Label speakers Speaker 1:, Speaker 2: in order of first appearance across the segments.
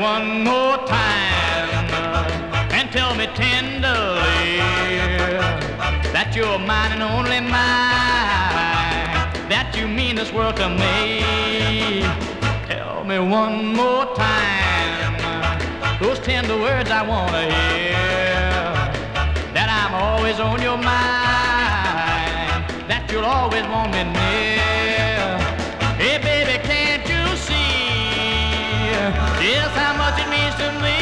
Speaker 1: one more time and tell me tenderly that you're mine and only mine, that you mean this world to me. Tell me one more time those tender words I want to hear, that I'm always on your mind, that you'll always want me near. Hey baby, can't you see just how much it means to me?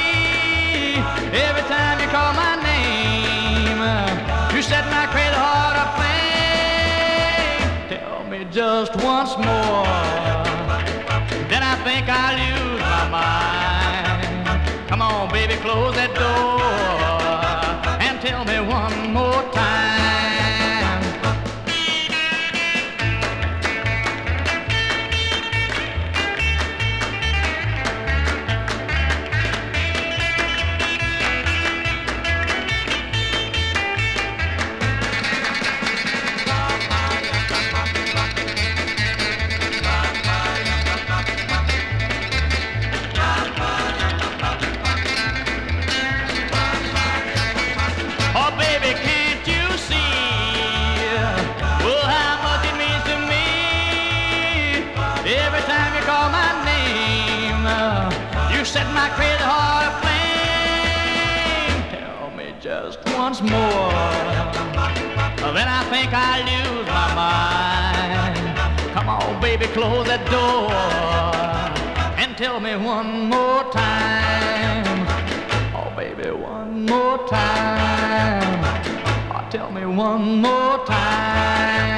Speaker 1: Every time you call my name, you set my crazy heart aflame. Tell me just once more, then I think I'll lose my mind. Come on, baby, close that door and tell me one more time. Oh, baby, can't you see, well, how much it means to me? Every time you call my name, you set my crazy heart aflame. Tell me just once more, then I think I'll lose my mind. Come on, baby, close that door and tell me one more time. Oh, baby, one more time. Oh, tell me one more time.